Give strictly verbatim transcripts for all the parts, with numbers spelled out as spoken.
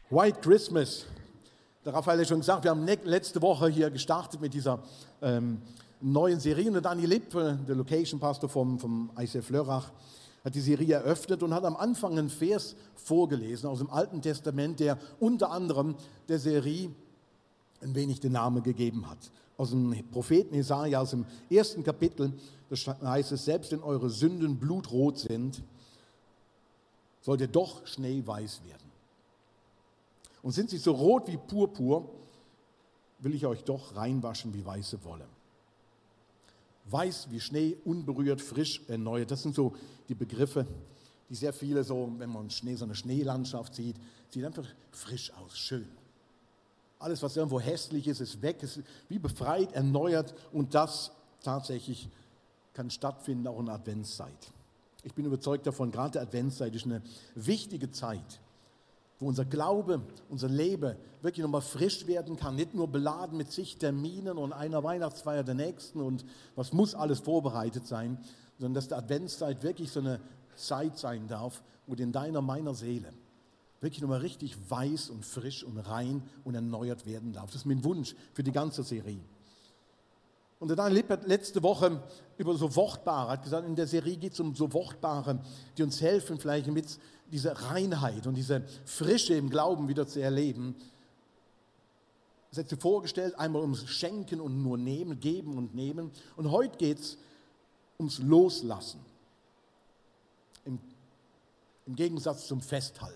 White Christmas. Der Raphael hat schon gesagt, wir haben letzte Woche hier gestartet mit dieser ähm, neuen Serie. Und der Daniel Lipp, der Location Pastor vom, vom I C F Lörrach, hat die Serie eröffnet und hat am Anfang einen Vers vorgelesen aus dem Alten Testament, der unter anderem der Serie ein wenig den Namen gegeben hat. Aus dem Propheten Jesaja, aus dem ersten Kapitel, da heißt es, selbst wenn eure Sünden blutrot sind, sollt ihr doch schneeweiß werden. Und sind sie so rot wie Purpur, will ich euch doch reinwaschen wie weiße Wolle. Weiß wie Schnee, unberührt, frisch, erneuert. Das sind so die Begriffe, die sehr viele so, wenn man Schnee, so eine Schneelandschaft sieht, sieht einfach frisch aus, schön. Alles, was irgendwo hässlich ist, ist weg, ist wie befreit, erneuert und das tatsächlich kann stattfinden, auch in der Adventszeit. Ich bin überzeugt davon, gerade die Adventszeit ist eine wichtige Zeit, wo unser Glaube, unser Leben wirklich nochmal frisch werden kann, nicht nur beladen mit zig Terminen und einer Weihnachtsfeier der nächsten und was muss alles vorbereitet sein, sondern dass die Adventszeit wirklich so eine Zeit sein darf, wo in deiner, meiner Seele wirklich nochmal richtig weiß und frisch und rein und erneuert werden darf. Das ist mein Wunsch für die ganze Serie. Und der Daniel Lipp hat letzte Woche über so Wortbare, hat gesagt, in der Serie geht es um so Wortbare, die uns helfen, vielleicht mit dieser Reinheit und diese Frische im Glauben wieder zu erleben. Das hat sie vorgestellt, einmal ums Schenken und nur Nehmen, Geben und Nehmen. Und heute geht es ums Loslassen, im, im Gegensatz zum Festhalten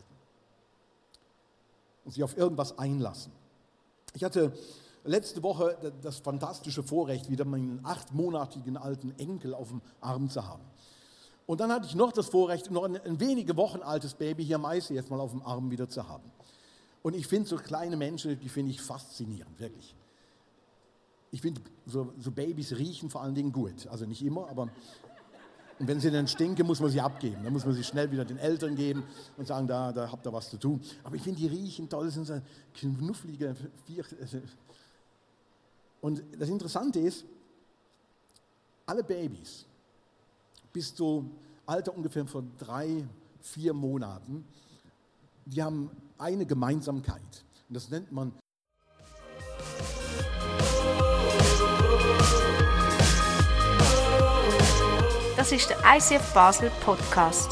und sich auf irgendwas einlassen. Ich hatte letzte Woche das fantastische Vorrecht, wieder meinen achtmonatigen alten Enkel auf dem Arm zu haben. Und dann hatte ich noch das Vorrecht, noch ein, ein wenige Wochen altes Baby hier am I C F mal auf dem Arm wieder zu haben. Und ich finde so kleine Menschen, die finde ich faszinierend, wirklich. Ich finde, so, so Babys riechen vor allen Dingen gut. Also nicht immer, aber und wenn sie dann stinken, muss man sie abgeben. Dann muss man sie schnell wieder den Eltern geben und sagen, da, da habt ihr was zu tun. Aber ich finde, die riechen toll, das sind so knufflige Viech. Und das Interessante ist, alle Babys bis zu Alter ungefähr von drei, vier Monaten, die haben eine Gemeinsamkeit. Und das nennt man Das ist der I C F Basel Podcast.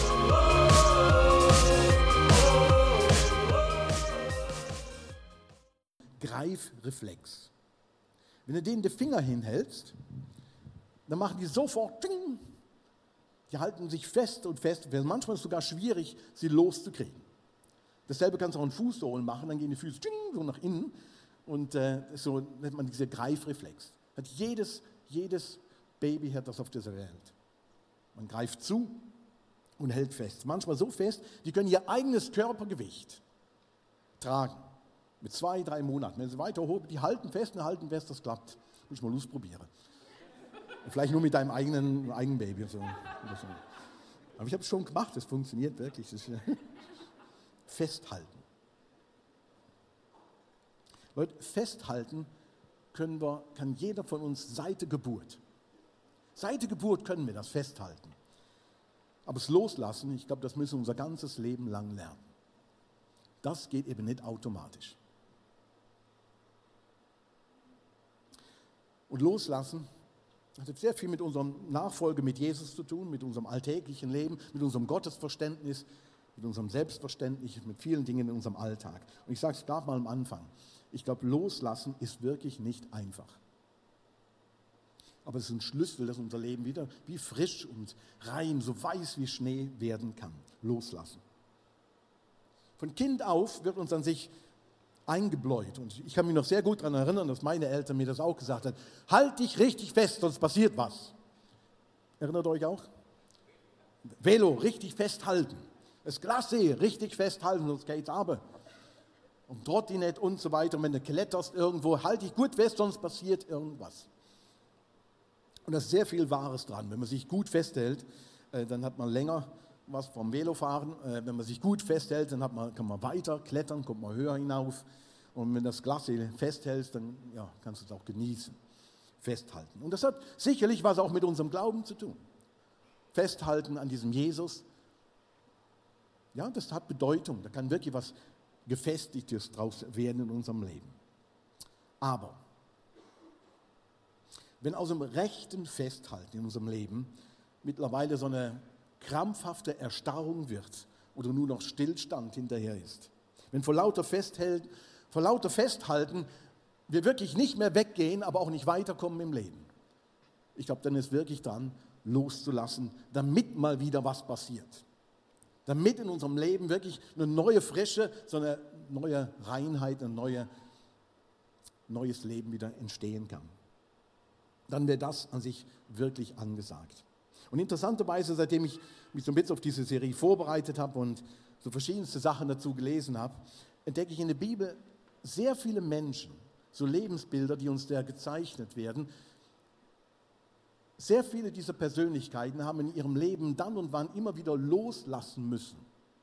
Greifreflex. Wenn du denen den Finger hinhältst, dann machen die sofort ting. Die halten sich fest und fest. Manchmal ist es sogar schwierig, sie loszukriegen. Dasselbe kannst du auch in Fußsohlen machen, dann gehen die Füße ting, so nach innen. Und äh, so nennt man dieser Greifreflex. Hat jedes, jedes Baby hat das auf dieser Welt. Man greift zu und hält fest. Manchmal so fest, die können ihr eigenes Körpergewicht tragen. Mit zwei, drei Monaten. Wenn sie weiter hoch, die halten fest und halten fest, das klappt. Muss ich mal ausprobieren. Vielleicht nur mit deinem eigenen, eigenen Baby. So. Aber ich habe es schon gemacht, es funktioniert wirklich. Das ist, festhalten. Leute, festhalten können wir, kann jeder von uns seit der Geburt. Seit der Geburt können wir das festhalten. Aber das Loslassen, ich glaube, das müssen wir unser ganzes Leben lang lernen. Das geht eben nicht automatisch. Und Loslassen hat sehr viel mit unserer Nachfolge mit Jesus zu tun, mit unserem alltäglichen Leben, mit unserem Gottesverständnis, mit unserem Selbstverständnis, mit vielen Dingen in unserem Alltag. Und ich sage es gerade mal am Anfang, ich glaube, Loslassen ist wirklich nicht einfach. Aber es ist ein Schlüssel, dass unser Leben wieder wie frisch und rein, so weiß wie Schnee werden kann. Loslassen. Von Kind auf wird uns an sich eingebläut. Und ich kann mich noch sehr gut daran erinnern, dass meine Eltern mir das auch gesagt haben. Halt dich richtig fest, sonst passiert was. Erinnert euch auch? Velo, richtig festhalten. Das Glassee, richtig festhalten, sonst geht's aber. Und Trottinett und so weiter. Und wenn du kletterst irgendwo, halt dich gut fest, sonst passiert irgendwas. Und da ist sehr viel Wahres dran. Wenn man sich gut festhält, dann hat man länger was vom Velofahren. Wenn man sich gut festhält, dann hat man, kann man weiter klettern, kommt man höher hinauf. Und wenn das Glassee festhält, dann ja, kannst du es auch genießen, festhalten. Und das hat sicherlich was auch mit unserem Glauben zu tun. Festhalten an diesem Jesus. Ja, das hat Bedeutung. Da kann wirklich was Gefestigtes draus werden in unserem Leben. Aber wenn aus dem rechten Festhalten in unserem Leben mittlerweile so eine krampfhafte Erstarrung wird oder nur noch Stillstand hinterher ist, wenn vor lauter, Festhält, vor lauter Festhalten wir wirklich nicht mehr weggehen, aber auch nicht weiterkommen im Leben, ich glaube, dann ist wirklich dran, loszulassen, damit mal wieder was passiert. Damit in unserem Leben wirklich eine neue Frische, so eine neue Reinheit, ein neue, neues Leben wieder entstehen kann. Dann wäre das an sich wirklich angesagt. Und interessanterweise, seitdem ich mich so ein bisschen auf diese Serie vorbereitet habe und so verschiedenste Sachen dazu gelesen habe, entdecke ich in der Bibel sehr viele Menschen, so Lebensbilder, die uns da gezeichnet werden. Sehr viele dieser Persönlichkeiten haben in ihrem Leben dann und wann immer wieder loslassen müssen,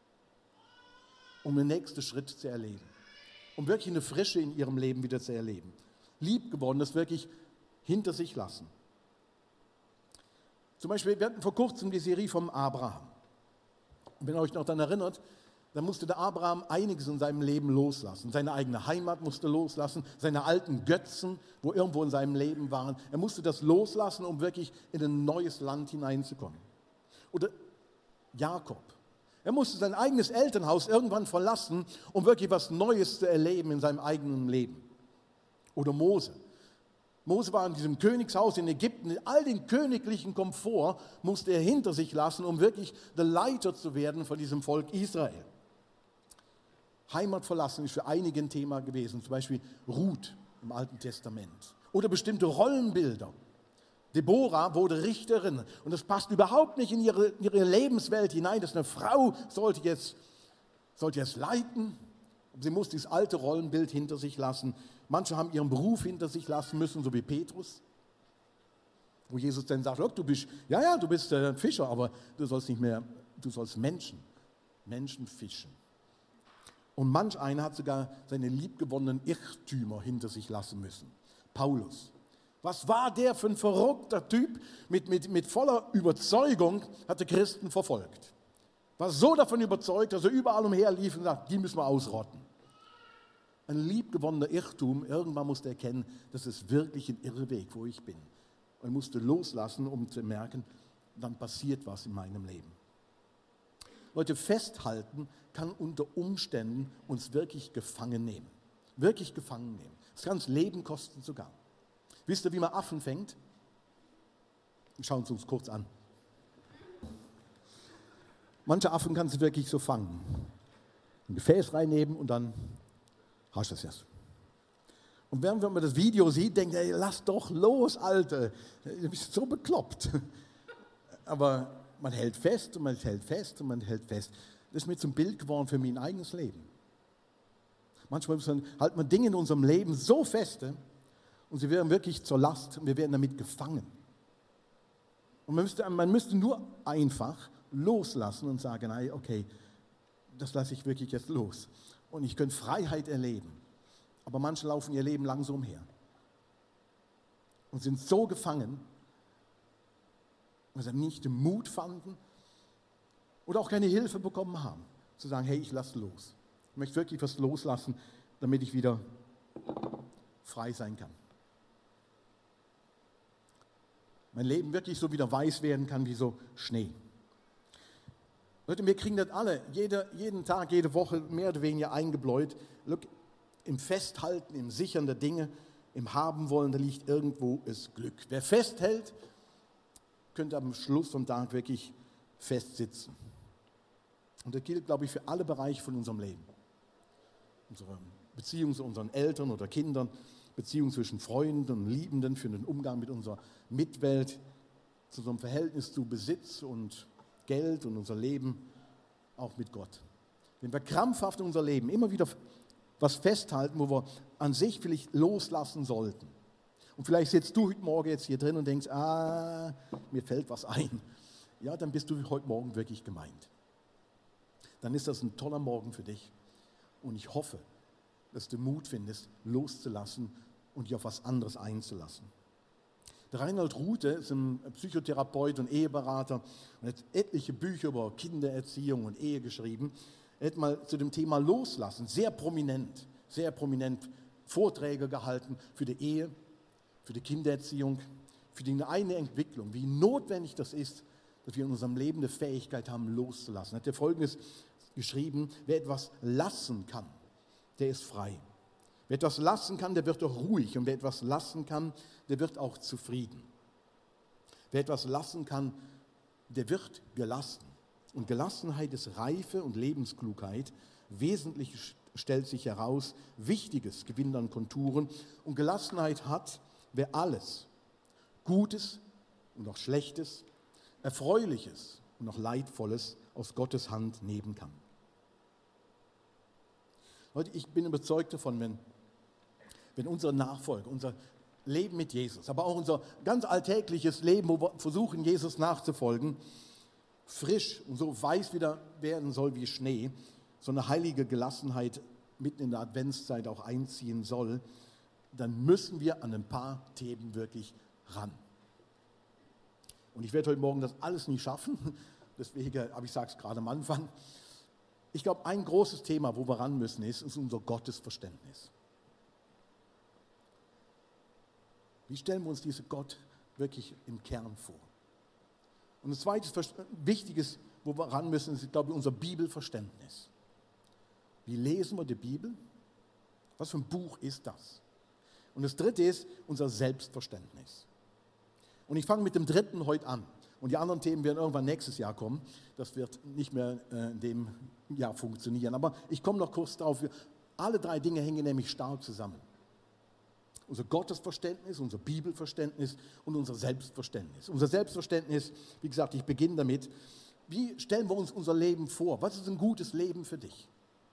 um den nächsten Schritt zu erleben, um wirklich eine Frische in ihrem Leben wieder zu erleben. Liebgewonnenes wirklich hinter sich lassen. Zum Beispiel, wir hatten vor kurzem die Serie vom Abraham. Und wenn ihr euch noch daran erinnert, dann musste der Abraham einiges in seinem Leben loslassen. Seine eigene Heimat musste loslassen, seine alten Götzen, wo irgendwo in seinem Leben waren. Er musste das loslassen, um wirklich in ein neues Land hineinzukommen. Oder Jakob. Er musste sein eigenes Elternhaus irgendwann verlassen, um wirklich was Neues zu erleben in seinem eigenen Leben. Oder Mose. Mose war in diesem Königshaus in Ägypten, all den königlichen Komfort musste er hinter sich lassen, um wirklich der Leiter zu werden von diesem Volk Israel. Heimat verlassen ist für einige ein Thema gewesen, zum Beispiel Ruth im Alten Testament. Oder bestimmte Rollenbilder. Deborah wurde Richterin und das passt überhaupt nicht in ihre, in ihre Lebenswelt hinein, dass eine Frau sollte jetzt, sollte jetzt leiten. Sie muss dieses alte Rollenbild hinter sich lassen. Manche haben ihren Beruf hinter sich lassen müssen, so wie Petrus, wo Jesus dann sagt, du bist, ja, ja, du bist äh, Fischer, aber du sollst nicht mehr, du sollst Menschen, Menschen fischen. Und manch einer hat sogar seine liebgewonnenen Irrtümer hinter sich lassen müssen. Paulus. Was war der für ein verrückter Typ? Mit, mit, mit voller Überzeugung hat er Christen verfolgt. War so davon überzeugt, dass er überall umher lief und sagt, die müssen wir ausrotten. Ein liebgewonnener Irrtum, irgendwann musste er erkennen, das ist wirklich ein Irrweg, wo ich bin. Und er musste loslassen, um zu merken, dann passiert was in meinem Leben. Leute, festhalten kann unter Umständen uns wirklich gefangen nehmen. Wirklich gefangen nehmen. Das kann uns Leben kosten sogar. Wisst ihr, wie man Affen fängt? Schauen Sie uns kurz an. Manche Affen kannst du wirklich so fangen. Ein Gefäß reinnehmen und dann hast du das jetzt. Und während man das Video sieht, denkt er, lass doch los, Alter. Du bist so bekloppt. Aber man hält fest und man hält fest und man hält fest. Das ist mir zum Bild geworden für mein eigenes Leben. Manchmal halten wir Dinge in unserem Leben so feste und sie werden wirklich zur Last und wir werden damit gefangen. Und man müsste, man müsste nur einfach loslassen und sagen, okay, das lasse ich wirklich jetzt los. Und ich könnte Freiheit erleben. Aber manche laufen ihr Leben lang so umher. Und sind so gefangen, weil sie nicht den Mut fanden oder auch keine Hilfe bekommen haben, zu sagen, hey, ich lasse los. Ich möchte wirklich was loslassen, damit ich wieder frei sein kann. Mein Leben wirklich so wieder weiß werden kann wie so Schnee. Leute, wir kriegen das alle, jede, jeden Tag, jede Woche mehr oder weniger eingebläut. Look, im Festhalten, im Sichern der Dinge, im Haben wollen, da liegt irgendwo das Glück. Wer festhält, könnte am Schluss vom Tag wirklich festsitzen. Und das gilt, glaube ich, für alle Bereiche von unserem Leben. Unsere Beziehung zu unseren Eltern oder Kindern, Beziehung zwischen Freunden und Liebenden, für den Umgang mit unserer Mitwelt, zu unserem Verhältnis zu Besitz und Geld und unser Leben, auch mit Gott. Wenn wir krampfhaft in unser Leben immer wieder was festhalten, wo wir an sich vielleicht loslassen sollten. Und vielleicht sitzt du heute Morgen jetzt hier drin und denkst, ah, mir fällt was ein. Ja, dann bist du heute Morgen wirklich gemeint. Dann ist das ein toller Morgen für dich. Und ich hoffe, dass du Mut findest, loszulassen und dich auf was anderes einzulassen. Der Reinhold Ruthe ist ein Psychotherapeut und Eheberater und hat etliche Bücher über Kindererziehung und Ehe geschrieben. Er hat mal zu dem Thema Loslassen sehr prominent, sehr prominent Vorträge gehalten für die Ehe, für die Kindererziehung, für die eigene Entwicklung, wie notwendig das ist, dass wir in unserem Leben eine Fähigkeit haben, loszulassen. Er hat er Folgendes geschrieben: Wer etwas lassen kann, der ist frei. Wer etwas lassen kann, der wird auch ruhig. Und wer etwas lassen kann, der wird auch zufrieden. Wer etwas lassen kann, der wird gelassen. Und Gelassenheit ist Reife und Lebensklugheit. Wesentlich stellt sich heraus, Wichtiges gewinnt an Konturen. Und Gelassenheit hat, wer alles, Gutes und auch Schlechtes, Erfreuliches und auch Leidvolles aus Gottes Hand nehmen kann. Leute, ich bin überzeugt davon, wenn, wenn unsere Nachfolge, unser Leben mit Jesus, aber auch unser ganz alltägliches Leben, wo wir versuchen, Jesus nachzufolgen, frisch und so weiß wieder werden soll wie Schnee, so eine heilige Gelassenheit mitten in der Adventszeit auch einziehen soll, dann müssen wir an ein paar Themen wirklich ran. Und ich werde heute Morgen das alles nicht schaffen, deswegen, aber ich sage es gerade am Anfang. Ich glaube, ein großes Thema, wo wir ran müssen, ist, ist unser Gottesverständnis. Wie stellen wir uns diesen Gott wirklich im Kern vor? Und das zweite Wichtiges, wo wir ran müssen, ist, glaube ich, unser Bibelverständnis. Wie lesen wir die Bibel? Was für ein Buch ist das? Und das dritte ist unser Selbstverständnis. Und ich fange mit dem dritten heute an. Und die anderen Themen werden irgendwann nächstes Jahr kommen. Das wird nicht mehr äh, in dem Jahr funktionieren. Aber ich komme noch kurz drauf. Alle drei Dinge hängen nämlich stark zusammen. Unser Gottesverständnis, unser Bibelverständnis und unser Selbstverständnis. Unser Selbstverständnis, wie gesagt, ich beginne damit. Wie stellen wir uns unser Leben vor? Was ist ein gutes Leben für dich?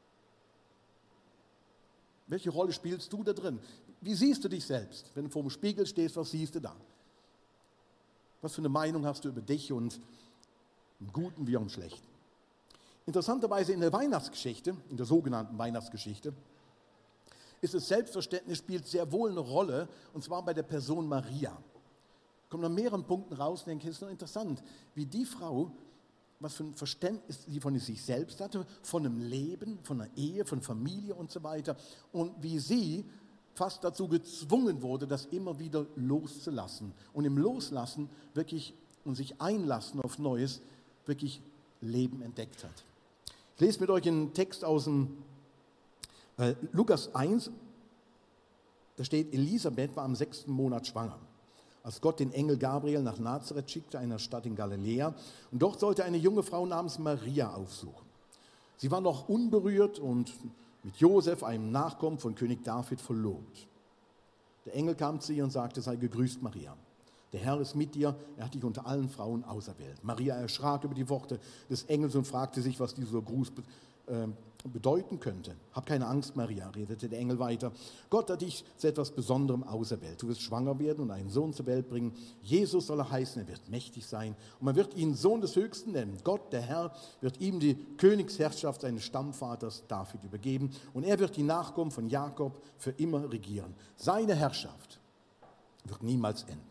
Welche Rolle spielst du da drin? Wie siehst du dich selbst? Wenn du vor dem Spiegel stehst, was siehst du da? Was für eine Meinung hast du über dich und im Guten wie auch im Schlechten? Interessanterweise in der Weihnachtsgeschichte, in der sogenannten Weihnachtsgeschichte, ist das Selbstverständnis spielt sehr wohl eine Rolle, und zwar bei der Person Maria. Kommt an mehreren Punkten raus und denke, es ist noch interessant, wie die Frau, was für ein Verständnis sie von sich selbst hatte, von einem Leben, von einer Ehe, von Familie und so weiter, und wie sie fast dazu gezwungen wurde, das immer wieder loszulassen. Und im Loslassen wirklich und sich einlassen auf Neues, wirklich Leben entdeckt hat. Ich lese mit euch einen Text aus dem äh, Lukas eins. Da steht, Elisabeth war im sechsten Monat schwanger, als Gott den Engel Gabriel nach Nazareth schickte, einer Stadt in Galiläa. Und dort sollte eine junge Frau namens Maria aufsuchen. Sie war noch unberührt und mit Josef, einem Nachkommen von König David, verlobt. Der Engel kam zu ihr und sagte, sei gegrüßt, Maria. Der Herr ist mit dir, er hat dich unter allen Frauen auserwählt. Maria erschrak über die Worte des Engels und fragte sich, was dieser Gruß äh, bedeuten könnte. Hab keine Angst, Maria, redete der Engel weiter. Gott hat dich zu etwas Besonderem auserwählt. Du wirst schwanger werden und einen Sohn zur Welt bringen. Jesus soll er heißen, er wird mächtig sein. Und man wird ihn Sohn des Höchsten nennen. Gott, der Herr, wird ihm die Königsherrschaft seines Stammvaters David übergeben. Und er wird die Nachkommen von Jakob für immer regieren. Seine Herrschaft wird niemals enden.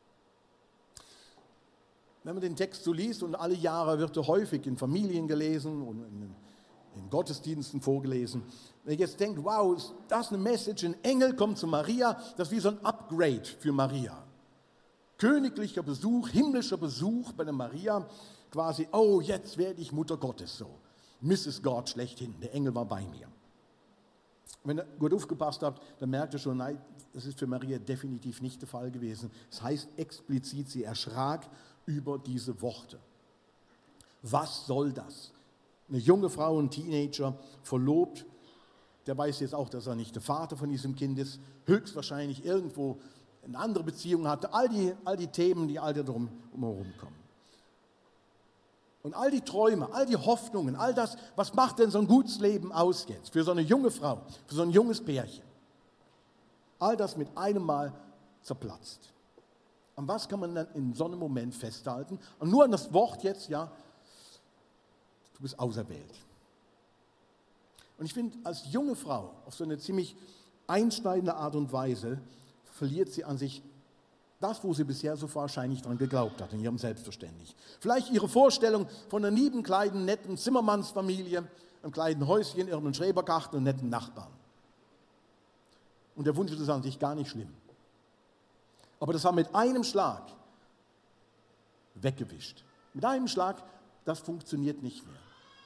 Wenn man den Text so liest, und alle Jahre wird er häufig in Familien gelesen und in, in Gottesdiensten vorgelesen, wenn ihr jetzt denkt, wow, ist das eine Message, ein Engel kommt zu Maria, das ist wie so ein Upgrade für Maria. Königlicher Besuch, himmlischer Besuch bei der Maria, quasi, oh, jetzt werde ich Mutter Gottes, so. Misses Gott schlechthin, der Engel war bei mir. Wenn ihr gut aufgepasst habt, dann merkt ihr schon, nein, das ist für Maria definitiv nicht der Fall gewesen. Das heißt explizit, sie erschrak über diese Worte. Was soll das? Eine junge Frau, ein Teenager, verlobt, der weiß jetzt auch, dass er nicht der Vater von diesem Kind ist, höchstwahrscheinlich irgendwo eine andere Beziehung hatte, all die, all die Themen, die all darum herum kommen. Und all die Träume, all die Hoffnungen, all das, was macht denn so ein gutes Leben aus jetzt für so eine junge Frau, für so ein junges Pärchen? All das mit einem Mal zerplatzt. An was kann man dann in so einem Moment festhalten? Und nur an das Wort jetzt, ja, du bist auserwählt. Und ich finde, als junge Frau, auf so eine ziemlich einschneidende Art und Weise, verliert sie an sich das, wo sie bisher so wahrscheinlich dran geglaubt hat, in ihrem Selbstverständnis. Vielleicht ihre Vorstellung von einer lieben, kleinen, netten Zimmermannsfamilie, einem kleinen Häuschen, irgendeinem Schrebergarten und netten Nachbarn. Und der Wunsch ist an sich gar nicht schlimm. Aber das war mit einem Schlag weggewischt. Mit einem Schlag, das funktioniert nicht mehr.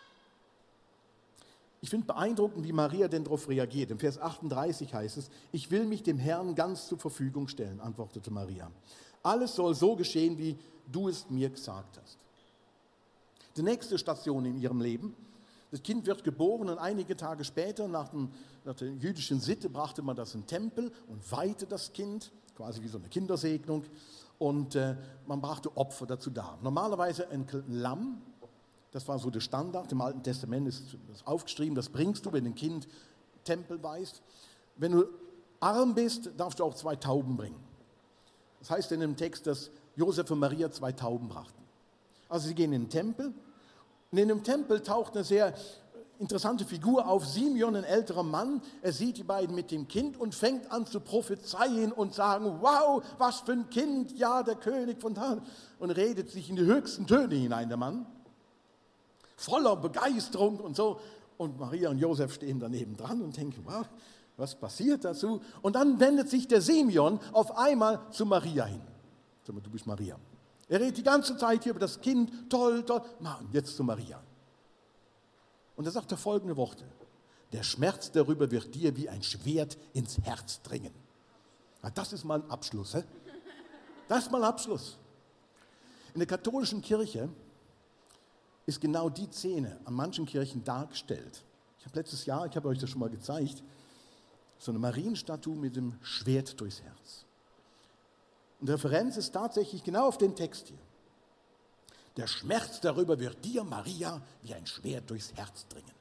Ich finde beeindruckend, wie Maria denn darauf reagiert. Im Vers achtunddreißig heißt es, ich will mich dem Herrn ganz zur Verfügung stellen, antwortete Maria. Alles soll so geschehen, wie du es mir gesagt hast. Die nächste Station in ihrem Leben, das Kind wird geboren und einige Tage später, nach, dem, nach der jüdischen Sitte, brachte man das in den Tempel und weihte das Kind, quasi wie so eine Kindersegnung, und äh, man brachte Opfer dazu dar. Normalerweise ein Lamm. Das war so der Standard, im Alten Testament ist das aufgeschrieben, das bringst du, wenn ein Kind Tempel weist. Wenn du arm bist, darfst du auch zwei Tauben bringen. Das heißt in dem Text, dass Josef und Maria zwei Tauben brachten. Also sie gehen in den Tempel und in dem Tempel taucht eine sehr interessante Figur auf, Simeon, ein älterer Mann. Er sieht die beiden mit dem Kind und fängt an zu prophezeien und sagen, wow, was für ein Kind, ja, der König von da. Und redet sich in die höchsten Töne hinein, der Mann. Voller Begeisterung und so. Und Maria und Josef stehen daneben dran und denken, wow, was passiert dazu? Und dann wendet sich der Simeon auf einmal zu Maria hin. Sag mal, du bist Maria. Er redet die ganze Zeit hier über das Kind, toll, toll. Mann, jetzt zu Maria. Und er sagt folgende Worte. Der Schmerz darüber wird dir wie ein Schwert ins Herz dringen. Na, das ist mal ein Abschluss. He? Das ist mal ein Abschluss. In der katholischen Kirche ist genau die Szene an manchen Kirchen dargestellt. Ich habe letztes Jahr, ich habe euch das schon mal gezeigt, so eine Marienstatue mit dem Schwert durchs Herz. Und die Referenz ist tatsächlich genau auf den Text hier. Der Schmerz darüber wird dir, Maria, wie ein Schwert durchs Herz dringen.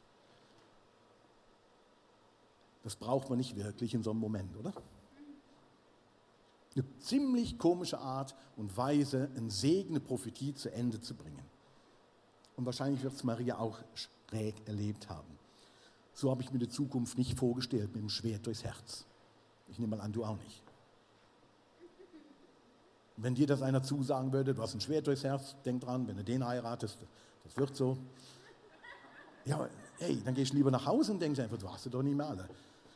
Das braucht man nicht wirklich in so einem Moment, oder? Eine ziemlich komische Art und Weise, einen Segen, eine Prophetie zu Ende zu bringen. Und wahrscheinlich wird es Maria auch schräg erlebt haben. So habe ich mir die Zukunft nicht vorgestellt, mit dem Schwert durchs Herz. Ich nehme mal an, du auch nicht. Wenn dir das einer zusagen würde, du hast ein Schwert durchs Herz, denk dran, wenn du den heiratest, das wird so. Ja, hey, dann gehst du lieber nach Hause und denkst einfach, du hast sie doch nicht mehr alle.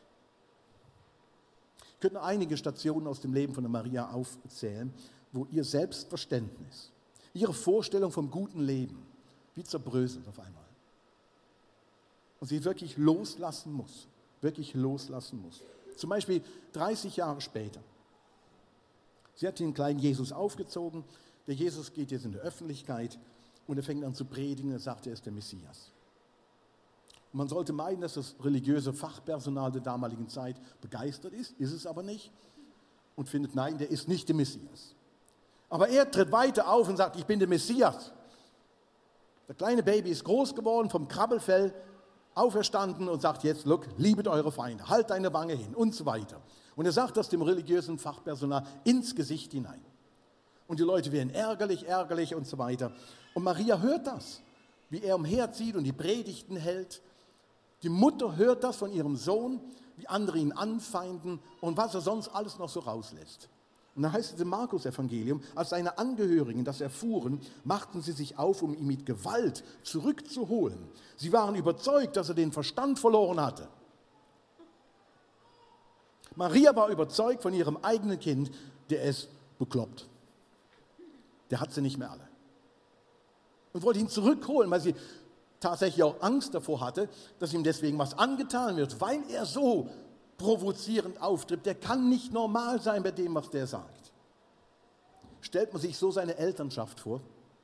Ich könnte einige Stationen aus dem Leben von der Maria aufzählen, wo ihr Selbstverständnis, ihre Vorstellung vom guten Leben, wie zerbröselt auf einmal. Und sie wirklich loslassen muss, wirklich loslassen muss. Zum Beispiel dreißig Jahre später. Sie hat den kleinen Jesus aufgezogen, der Jesus geht jetzt in die Öffentlichkeit und er fängt an zu predigen, er sagt, er ist der Messias. Und man sollte meinen, dass das religiöse Fachpersonal der damaligen Zeit begeistert ist, ist es aber nicht und findet, nein, der ist nicht der Messias. Aber er tritt weiter auf und sagt, ich bin der Messias. Der kleine Baby ist groß geworden, vom Krabbelfell auferstanden und sagt jetzt, look, liebet eure Feinde, halt deine Wange hin und so weiter. Und er sagt das dem religiösen Fachpersonal ins Gesicht hinein. Und die Leute werden ärgerlich, ärgerlich und so weiter. Und Maria hört das, wie er umherzieht und die Predigten hält. Die Mutter hört das von ihrem Sohn, wie andere ihn anfeinden und was er sonst alles noch so rauslässt. Und dann heißt es im Markus-Evangelium, als seine Angehörigen das erfuhren, machten sie sich auf, um ihn mit Gewalt zurückzuholen. Sie waren überzeugt, dass er den Verstand verloren hatte. Maria war überzeugt von ihrem eigenen Kind, der ist bekloppt. Der hat sie nicht mehr alle. Und wollte ihn zurückholen, weil sie tatsächlich auch Angst davor hatte, dass ihm deswegen was angetan wird, weil er so provozierend auftritt. Der kann nicht normal sein bei dem, was der sagt. Stellt man sich so seine Elternschaft vor?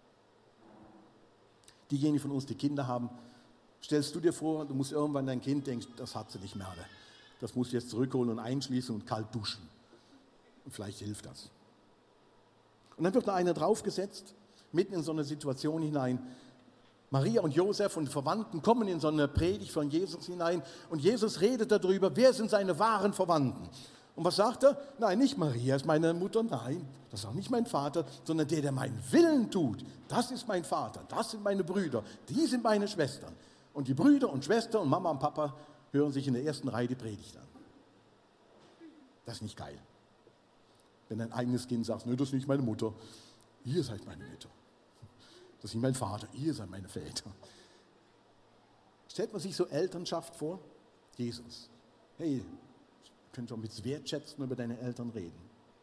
Diejenigen von uns, die Kinder haben, stellst du dir vor, du musst irgendwann dein Kind denken, das hat sie nicht mehr alle. Das musst du jetzt zurückholen und einschließen und kalt duschen. Und vielleicht hilft das. Und dann wird da einer draufgesetzt, mitten in so eine Situation hinein. Maria und Josef und Verwandten kommen in so eine Predigt von Jesus hinein und Jesus redet darüber, wer sind seine wahren Verwandten. Und was sagt er? Nein, nicht Maria ist meine Mutter, nein, das ist auch nicht mein Vater, sondern der, der meinen Willen tut, das ist mein Vater, das sind meine Brüder, die sind meine Schwestern. Und die Brüder und Schwestern und Mama und Papa hören sich in der ersten Reihe die Predigt an. Das ist nicht geil. Wenn dein eigenes Kind sagt, nö, das ist nicht meine Mutter, ihr seid meine Mütter. Das ist nicht mein Vater, ihr seid meine Väter. Stellt man sich so Elternschaft vor? Jesus, hey, könnt ihr mit Wertschätzen über deine Eltern reden.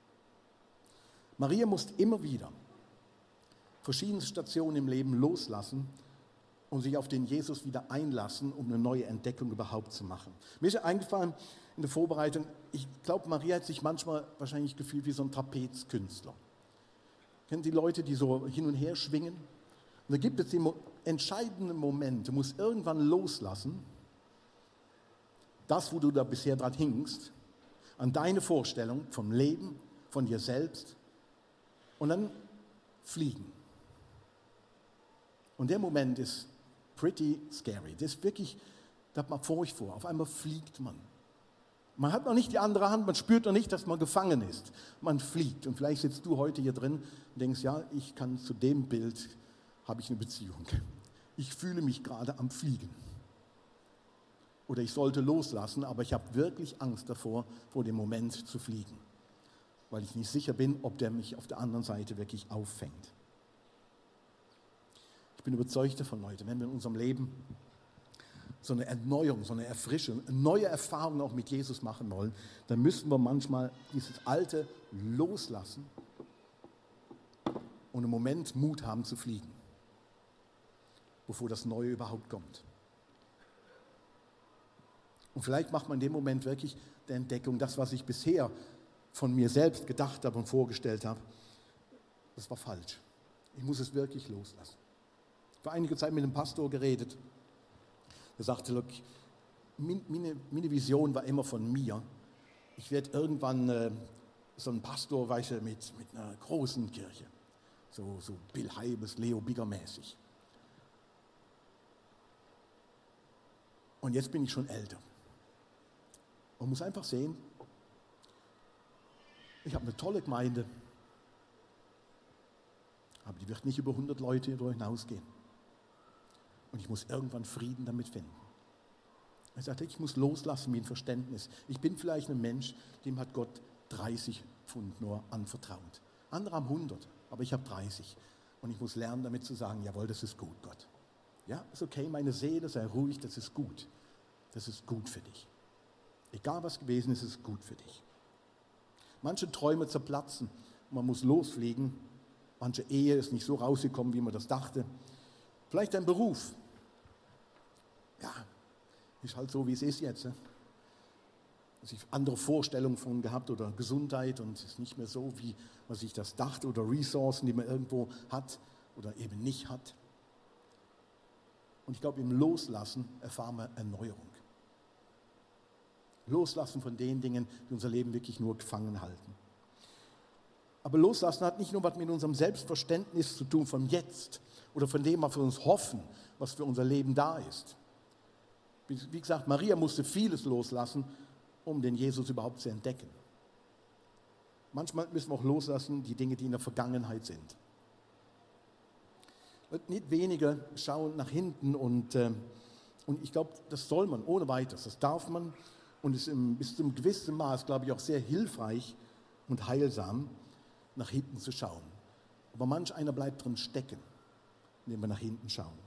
Maria musste immer wieder verschiedene Stationen im Leben loslassen und sich auf den Jesus wieder einlassen, um eine neue Entdeckung überhaupt zu machen. Mir ist ja eingefallen in der Vorbereitung, ich glaube, Maria hat sich manchmal wahrscheinlich gefühlt wie so ein Trapezkünstler. Kennen die Leute, die so hin und her schwingen? Und da gibt es den entscheidenden Moment, du musst irgendwann loslassen, das, wo du da bisher dran hingst, an deine Vorstellung vom Leben, von dir selbst und dann fliegen. Und der Moment ist pretty scary. Das ist wirklich, da hat man Furcht vor. Auf einmal fliegt man. Man hat noch nicht die andere Hand, man spürt noch nicht, dass man gefangen ist. Man fliegt. Und vielleicht sitzt du heute hier drin und denkst, ja, ich kann zu dem Bild, habe ich eine Beziehung. Ich fühle mich gerade am Fliegen. Oder ich sollte loslassen, aber ich habe wirklich Angst davor, vor dem Moment zu fliegen. Weil ich nicht sicher bin, ob der mich auf der anderen Seite wirklich auffängt. Ich bin überzeugt davon, Leute, wenn wir in unserem Leben so eine Erneuerung, so eine Erfrischung, eine neue Erfahrung auch mit Jesus machen wollen, dann müssen wir manchmal dieses Alte loslassen und im Moment Mut haben zu fliegen, bevor das Neue überhaupt kommt. Und vielleicht macht man in dem Moment wirklich der Entdeckung, das, was ich bisher von mir selbst gedacht habe und vorgestellt habe, das war falsch. Ich muss es wirklich loslassen. Vor einiger Zeit mit einem Pastor geredet. Er sagte, look, meine, meine Vision war immer von mir. Ich werde irgendwann äh, so ein Pastor, weißt du, mit, mit einer großen Kirche. So, so Bill Hybels, Leo Bigger mäßig. Und jetzt bin ich schon älter. Man muss einfach sehen, ich habe eine tolle Gemeinde, aber die wird nicht über hundert Leute darüber hinausgehen. Und ich muss irgendwann Frieden damit finden. Er sagte, ich muss loslassen wie ein Verständnis. Ich bin vielleicht ein Mensch, dem hat Gott dreißig Pfund nur anvertraut. Andere haben hundert, aber ich habe dreißig. Und ich muss lernen, damit zu sagen, jawohl, das ist gut, Gott. Ja, ist okay, meine Seele, sei ruhig, das ist gut. Das ist gut für dich. Egal was gewesen ist, ist es gut für dich. Manche Träume zerplatzen, man muss losfliegen. Manche Ehe ist nicht so rausgekommen, wie man das dachte. Vielleicht ein Beruf. Ja, ist halt so, wie es ist jetzt. Ne? Also ich habe andere Vorstellungen von gehabt oder Gesundheit und es ist nicht mehr so, wie man sich das dachte oder Ressourcen, die man irgendwo hat oder eben nicht hat. Und ich glaube, im Loslassen erfahren wir Erneuerung. Loslassen von den Dingen, die unser Leben wirklich nur gefangen halten. Aber Loslassen hat nicht nur was mit unserem Selbstverständnis zu tun von jetzt oder von dem, was wir uns hoffen, was für unser Leben da ist. Wie gesagt, Maria musste vieles loslassen, um den Jesus überhaupt zu entdecken. Manchmal müssen wir auch loslassen, die Dinge, die in der Vergangenheit sind. Und nicht weniger schauen nach hinten und, äh, und ich glaube, das soll man ohne weiteres, das darf man und ist im, bis zu einem gewissen Maß, glaube ich, auch sehr hilfreich und heilsam, nach hinten zu schauen. Aber manch einer bleibt drin stecken, indem wir nach hinten schauen.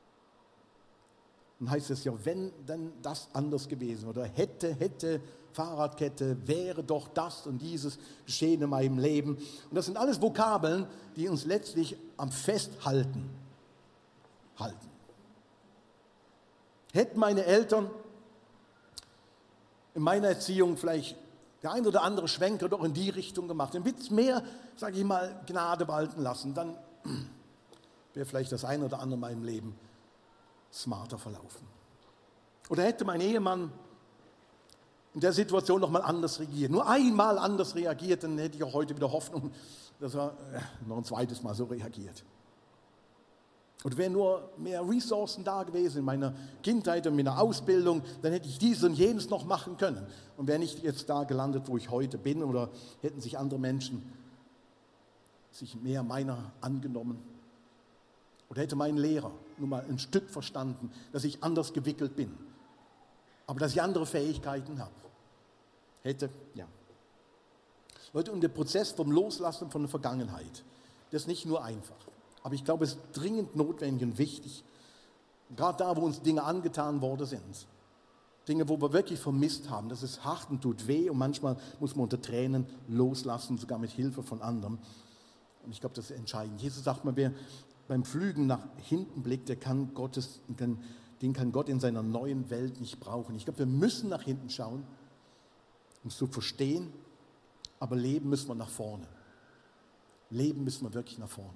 Dann heißt es ja, wenn dann das anders gewesen oder hätte, hätte, Fahrradkette, wäre doch das und dieses geschehen in meinem Leben. Und das sind alles Vokabeln, die uns letztlich am Festhalten halten. Hätten meine Eltern in meiner Erziehung vielleicht der ein oder andere Schwenker doch in die Richtung gemacht, dann wird es mehr, sage ich mal, Gnade walten lassen, dann wäre vielleicht das ein oder andere in meinem Leben smarter verlaufen. Oder hätte mein Ehemann in der Situation noch mal anders reagiert, nur einmal anders reagiert, dann hätte ich auch heute wieder Hoffnung, dass er äh, noch ein zweites Mal so reagiert. Oder wären nur mehr Ressourcen da gewesen in meiner Kindheit und meiner Ausbildung, dann hätte ich dies und jenes noch machen können. Und wäre nicht jetzt da gelandet, wo ich heute bin, oder hätten sich andere Menschen sich mehr meiner angenommen. Oder hätte mein Lehrer nur mal ein Stück verstanden, dass ich anders gewickelt bin, aber dass ich andere Fähigkeiten habe. Hätte, ja. Leute, und der Prozess vom Loslassen von der Vergangenheit, das ist nicht nur einfach. Aber ich glaube, es ist dringend notwendig und wichtig, Gerade da, wo uns Dinge angetan worden sind. Dinge, wo wir wirklich vermisst haben. Das ist hart und tut weh und manchmal muss man unter Tränen loslassen, sogar mit Hilfe von anderen. Und ich glaube, das ist entscheidend. Jesus sagt mal, wer beim Pflügen nach hinten blickt, der kann Gottes, den kann Gott in seiner neuen Welt nicht brauchen. Ich glaube, wir müssen nach hinten schauen, um es zu verstehen, aber leben müssen wir nach vorne. Leben müssen wir wirklich nach vorne.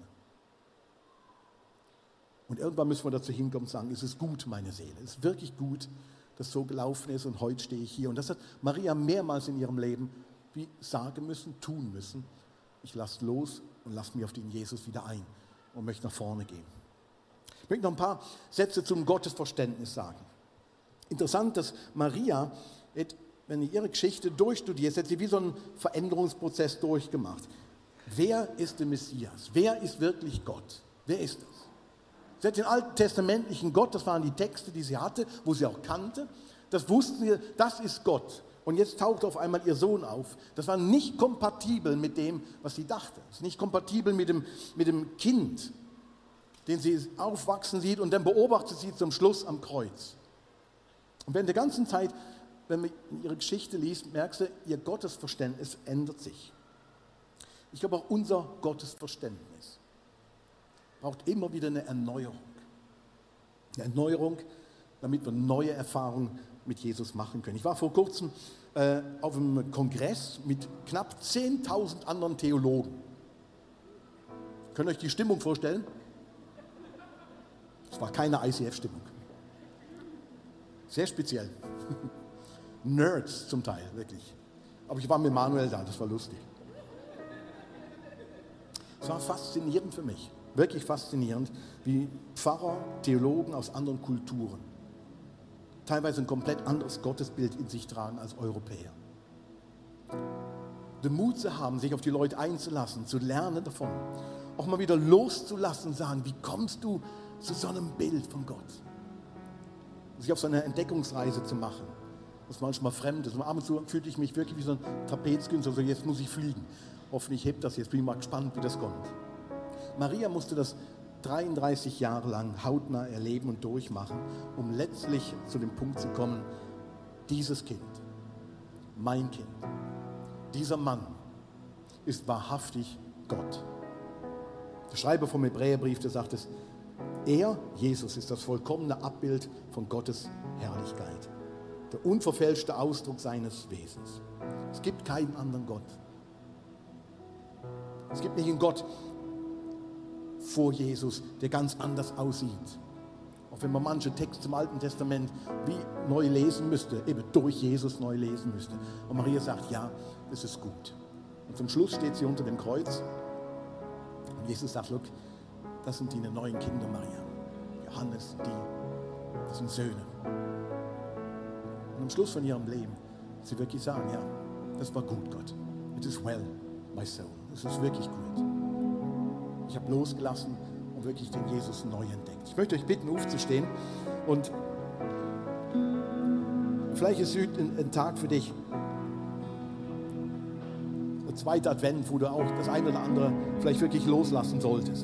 Und irgendwann müssen wir dazu hinkommen und sagen, es ist gut, meine Seele. Es ist wirklich gut, dass so gelaufen ist und heute stehe ich hier. Und das hat Maria mehrmals in ihrem Leben wie sagen müssen, tun müssen. Ich lasse los und lasse mich auf den Jesus wieder ein und möchte nach vorne gehen. Ich möchte noch ein paar Sätze zum Gottesverständnis sagen. Interessant, dass Maria, wenn ihr ihre Geschichte durchstudiert, hat sie wie so einen Veränderungsprozess durchgemacht. Wer ist der Messias? Wer ist wirklich Gott? Wer ist das? Sie hat den alttestamentlichen Gott, das waren die Texte, die sie hatte, wo sie auch kannte. Das wussten sie, das ist Gott. Und jetzt taucht auf einmal ihr Sohn auf. Das war nicht kompatibel mit dem, was sie dachte. Das ist nicht kompatibel mit dem, mit dem Kind, den sie aufwachsen sieht und dann beobachtet sie zum Schluss am Kreuz. Und während der ganzen Zeit, wenn man ihre Geschichte liest, merkst du, ihr Gottesverständnis ändert sich. Ich glaube auch unser Gottesverständnis braucht immer wieder eine Erneuerung. Eine Erneuerung, damit wir neue Erfahrungen mit Jesus machen können. Ich war vor kurzem äh, auf einem Kongress mit knapp zehntausend anderen Theologen. Könnt ihr euch die Stimmung vorstellen? Es war keine I C F-Stimmung. Sehr speziell. Nerds zum Teil, wirklich. Aber ich war mit Manuel da, das war lustig. Es war faszinierend für mich. Wirklich faszinierend, wie Pfarrer, Theologen aus anderen Kulturen teilweise ein komplett anderes Gottesbild in sich tragen als Europäer. Den Mut zu haben, sich auf die Leute einzulassen, zu lernen davon, auch mal wieder loszulassen und sagen, wie kommst du zu so einem Bild von Gott? Sich auf so eine Entdeckungsreise zu machen, was manchmal fremd ist. Und ab und zu fühlte ich mich wirklich wie so ein Trapezkünstler, so jetzt muss ich fliegen. Hoffentlich hebt das jetzt, bin ich mal gespannt, wie das kommt. Maria musste das dreiunddreißig Jahre lang hautnah erleben und durchmachen, um letztlich zu dem Punkt zu kommen, dieses Kind, mein Kind, dieser Mann ist wahrhaftig Gott. Der Schreiber vom Hebräerbrief, der sagt es, er, Jesus, ist das vollkommene Abbild von Gottes Herrlichkeit, der unverfälschte Ausdruck seines Wesens. Es gibt keinen anderen Gott. Es gibt nicht einen Gott vor Jesus, der ganz anders aussieht. Auch wenn man manche Texte im Alten Testament wie neu lesen müsste, eben durch Jesus neu lesen müsste. Und Maria sagt, ja, das ist gut. Und zum Schluss steht sie unter dem Kreuz. Und Jesus sagt, look, das sind die neuen Kinder, Maria. Johannes, die, das sind Söhne. Und am Schluss von ihrem Leben, sie wirklich sagen, ja, das war gut, Gott. It is well, my soul. Es ist wirklich gut. Ich habe losgelassen und wirklich den Jesus neu entdeckt. Ich möchte euch bitten, aufzustehen. Und vielleicht ist es ein, ein Tag für dich, der zweite Advent, wo du auch das eine oder andere vielleicht wirklich loslassen solltest,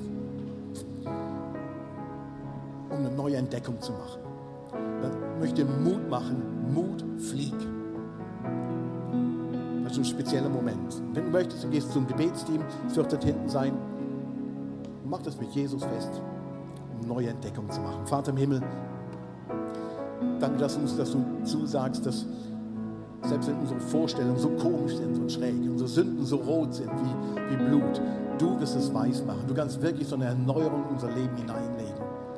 um eine neue Entdeckung zu machen. Dann möchte ich dir Mut machen, Mut, flieg. Das ist ein spezieller Moment. Wenn du möchtest, dann gehst du zum Gebetsteam, es wird dort hinten sein. Und mach das mit Jesus fest, um neue Entdeckung zu machen. Vater im Himmel, danke, dass du uns dass du zusagst, dass selbst wenn unsere Vorstellungen so komisch sind und schräg, unsere Sünden so rot sind wie, wie Blut, du wirst es weiß machen. Du kannst wirklich so eine Erneuerung in unser Leben hineinlegen.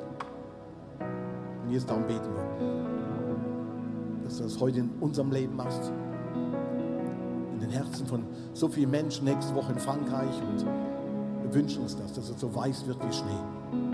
Und jetzt darum beten wir, dass du das heute in unserem Leben machst, in den Herzen von so vielen Menschen nächste Woche in Frankreich, und wir wünschen uns das, dass es so weiß wird wie Schnee.